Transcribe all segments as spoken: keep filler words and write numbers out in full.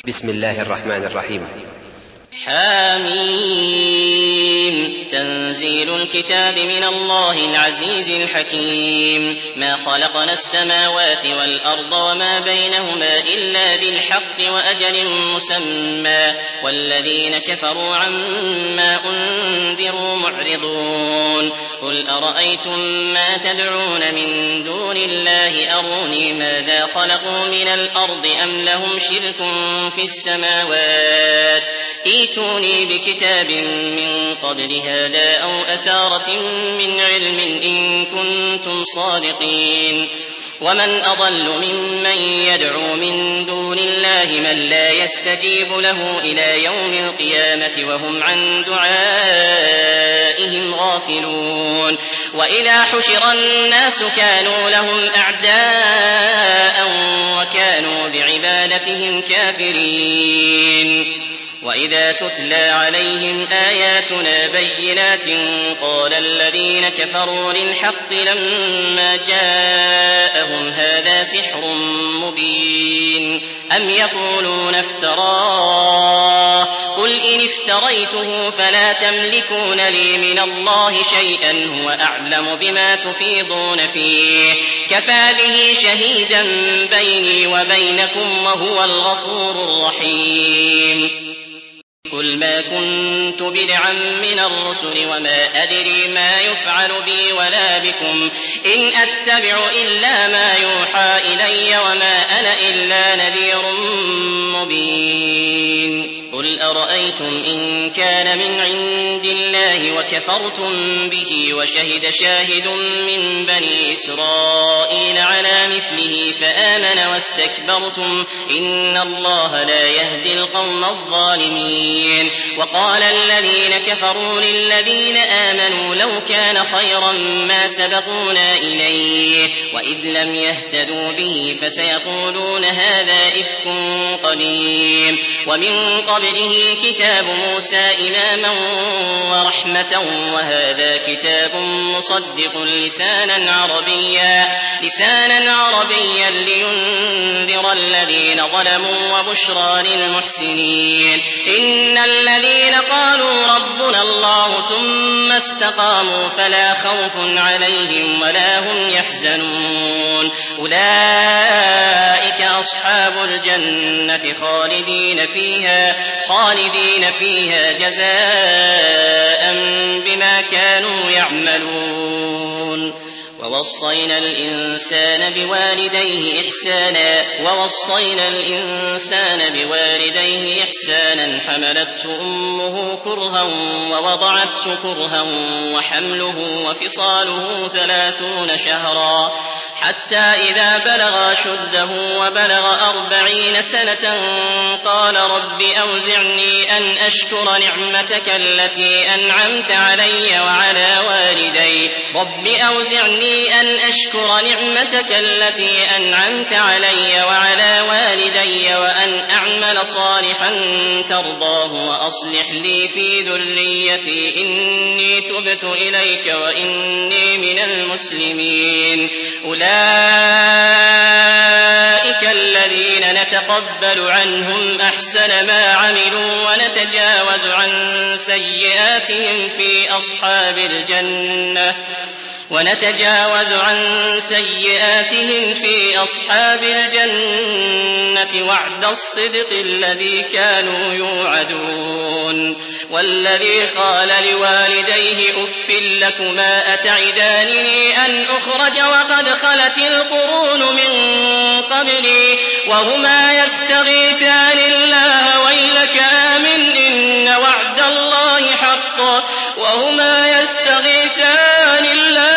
بسم الله الرحمن الرحيم. حاميم تنزيل الكتاب من الله العزيز الحكيم. ما خلقنا السماوات والأرض وما بينهما إلا بالحق وأجل مسمى والذين كفروا عما أنذروا معرضون. قل أرأيتم ما تدعون من دون الله أروني ماذا خلقوا من الأرض أم لهم شرك في السماوات ائتوني بكتاب من قبل هذا أو أثارة من علم إن كنتم صادقين. ومن أضل ممن يدعو من دون الله من لا يستجيب له إلى يوم القيامة وهم عن دعائهم غافلون. وإذا حشر الناس كانوا لهم أعداء وكانوا بعبادتهم كافرين. وإذا تتلى عليهم آياتنا بينات قال الذين كفروا للحق لما جاءهم هذا سحر مبين أم يقولون افتراه قل إن افتريته فلا تملكون لي من الله شيئا هو أعلم بما تفيضون فيه كفى به شهيدا بيني وبينكم وهو الغفور الرحيم. قل ما كنت بدعا من الرسل وما أدري ما يفعل بي ولا بكم إن أتبع إلا ما يوحى إلي وما أنا إلا نذير مبين. قل أرأيتم إن كان من عند الله وكفرتم به وشهد شاهد من بني إسرائيل على مثله فآمن واستكبرتم إن الله لا يهدي القوم الظالمين. وقال الذين كفروا للذين آمنوا لو كان خيرا ما سبقونا إليه وإذ لم يهتدوا به فسيقولون هذا إفك قديم. ومن قبله كتاب موسى إماما ورحمة وهذا كتاب مصدق لسانا عربيا لسانا عربيا لينذر الذين ظلموا وبشرى للمحسنين. إن الذين قالوا ربنا الله ثم استقاموا فلا خوف عليهم ولا هم يحزنون أولئك أصحاب الجنة خالدين فيها خالدين فيها جزاء بما كانوا يعملون. ووصينا الإنسان بوالديه إحسانا ووصينا الإنسان بوالديه إحسانا حملته أمه كرها ووضعته كرها وحمله وفصاله ثلاثون شهرا حتى إذا بلغ أشده وبلغ أربعين سنة قال رب أوزعني أن أشكر نعمتك التي أنعمت علي وعلى والدي رب أوزعني أن أشكر نعمتك التي أنعمت علي وعلى والدي وأن أعمل صالحا ترضاه وأصلح لي في ذريتي إني تبت إليك وإني من المسلمين. أولئك الذين نتقبل عنهم أحسن ما عملوا ونتجاوز عن سيئاتهم في أصحاب الجنة ونتجاوز عن سيئاتهم في أصحاب الجنة وعد الصدق الذي كانوا يوعدون. والذي قال لوالديه أف لكما أتعدانني أن أخرج وقد خلت القرون من قبلي وهما يستغيثان الله ويلك آمن إن وعد الله حق وهما يستغيثان الله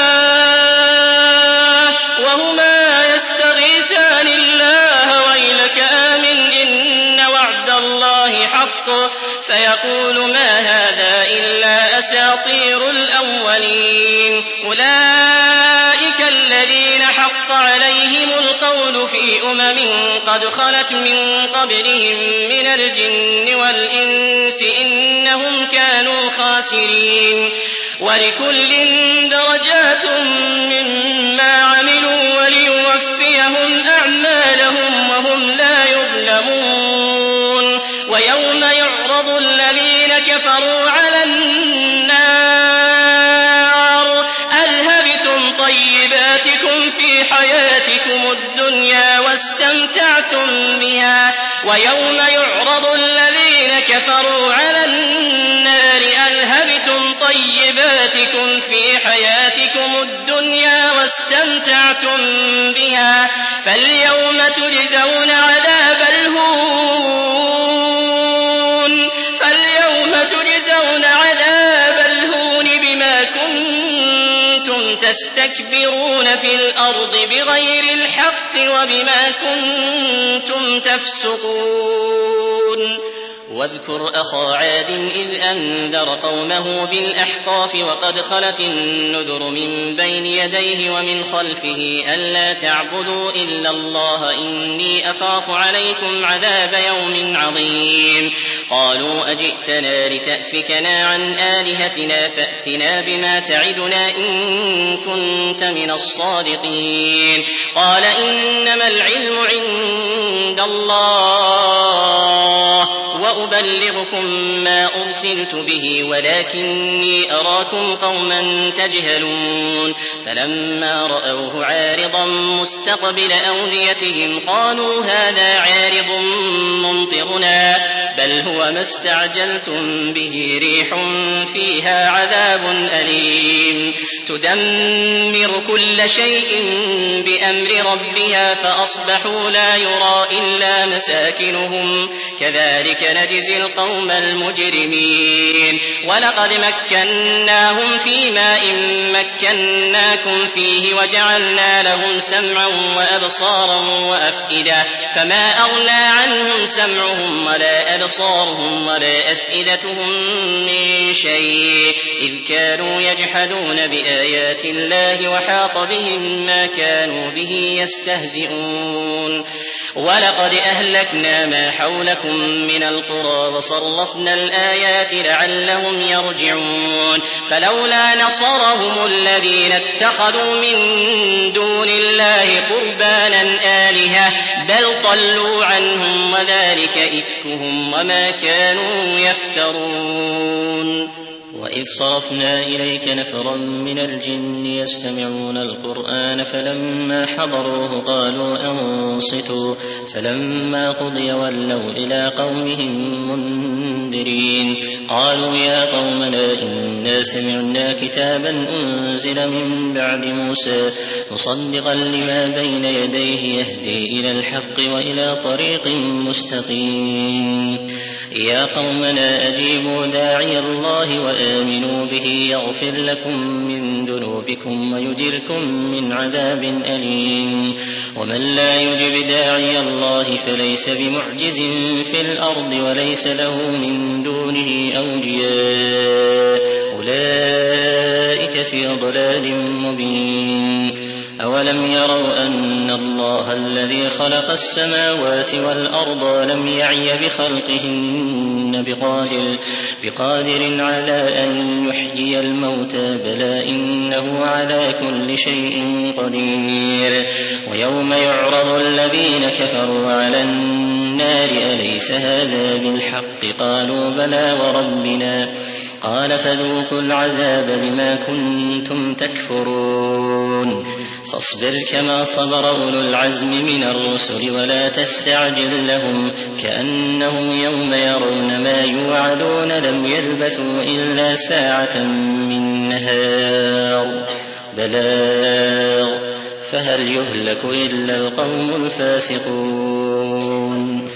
وهما يستغيثان الله ويلك آمن إن وعد الله حق فيقول ما هذا إلا أساطير الأولين. أولئك الذين حق عليهم القول في أمم قد خلت من قبلهم من الجن والإنس إنهم كانوا خاسرين. ولكل درجات مما عملوا وليوفيهم أعمالهم وهم لا يظلمون. ويوم يعرض الذين كفروا على النار أذهبتم طيباتكم في حياتكم الدنيا واستمتعتم بها ويوم يعرض الذين كفروا على النار أذهبتم طيباتكم في حياتكم الدنيا واستمتعتم بها فاليوم تجزون عذاب الهون فاليوم تجزون عذاب الهون بما كنتم تستكبرون في الأرض بغير الحق وبما كنتم تفسقون واذكر أخا عاد إذ أنذر قومه بالأحقاف وقد خلت النذر من بين يديه ومن خلفه ألا تعبدوا إلا الله إني أخاف عليكم عذاب يوم عظيم قالوا أجئتنا لتأفكنا عن آلهتنا فأتنا بما تعدنا إن كنت من الصادقين قال إنما العلم عند الله وأبلغكم ما أرسلت به ولكني أراكم قوما تجهلون فلما رأوه عارضا مستقبل أوديتهم قالوا هذا عارض ممطرنا بل هو ما استعجلتم به ريح فيها عذاب أليم تدمر كل شيء بأمر ربها فأصبحوا لا يرى إلا مساكنهم كذلك نجزي القوم المجرمين ولقد مكناهم في ماء مكناكم فيه وجعلنا لهم سمعا وأبصارا وأفئدة فما أغنى عنهم سمعهم ولا أبصارهم ولا أفئدتهم من شيء إذ كانوا يجحدون بآيات الله وحاق بهم ما كانوا به يستهزئون ولقد أهلكنا ما حولكم من القرى وصرفنا الآيات لعلهم يرجعون فلولا نصرهم الذين اتخذوا من دون الله قربانا آلهة بل ضلوا عنهم وذلك إفكهم وما كانوا يفترون وإذ صرفنا إليك نفرا من الجن يستمعون القرآن فلما حضروه قالوا أنصتوا فلما قضي ولوا إلى قومهم منذرين قالوا يا قومنا إنا سمعنا كتابا أنزل من بعد موسى مصدقا لما بين يديه يهدي إلى الحق وإلى طريق مستقيم يا قومنا أجيبوا داعي الله وآمنوا به يغفر لكم من ذنوبكم ويجركم من عذاب أليم ومن لا يجب داعي الله فليس بمعجز في الأرض وليس له من دونه أولياء أولئك في ضلال مبين أولم يروا أن الله الذي خلق السماوات والأرض لم يعي بخلقهن بقادر, بقادر على أن يحيي الموتى بلى إنه على كل شيء قدير ويوم يعرض الذين كفروا على النار أليس هذا بالحق قالوا بلى وربنا قال فذوقوا العذاب بما كنتم تكفرون فاصبر كما صبر أولو العزم من الرسل ولا تستعجل لهم كأنهم يوم يرون ما يوعدون لم يلبثوا إلا ساعة من نهار بلاغ فهل يهلك إلا القوم الفاسقون